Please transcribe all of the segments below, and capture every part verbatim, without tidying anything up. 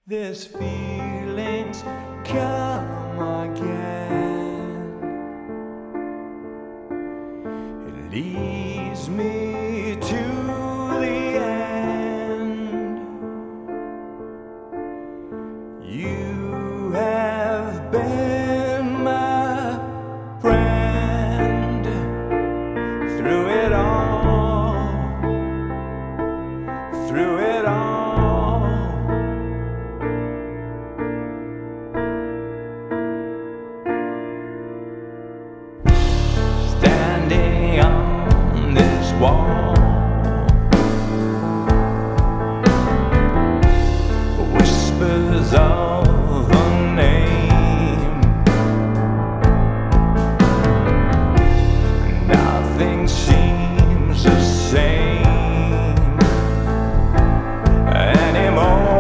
This feelings come again. It leads me to the end. You have been my friend through it all, through it all. Standing on this wall, whispers of a name. Nothing seems the same anymore.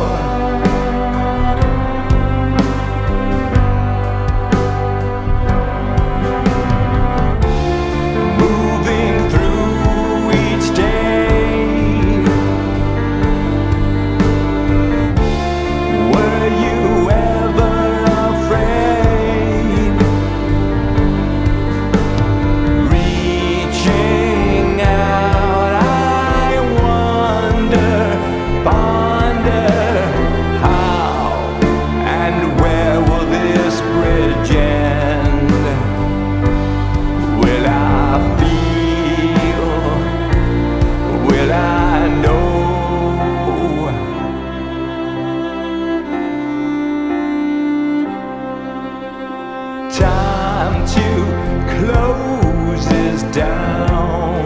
Time to close this down.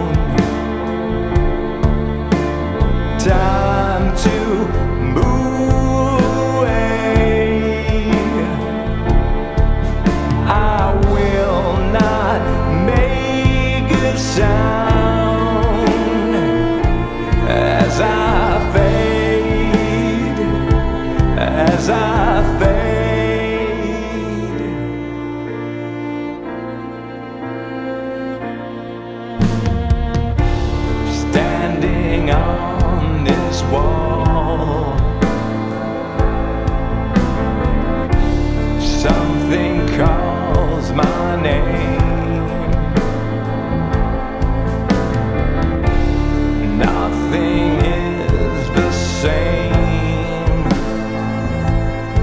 Time to move away. I will not make a sound as I fade, as I fade. Standing on this wall, something calls my name. Nothing is the same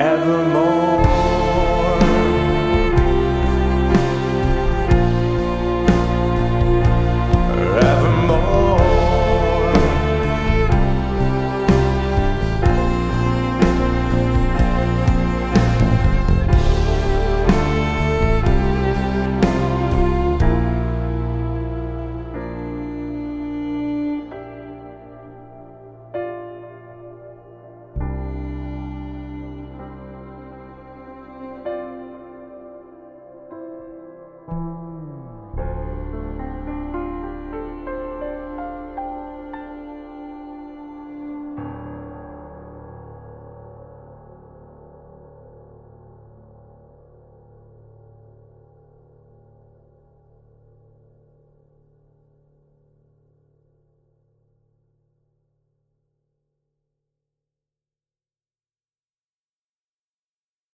evermore.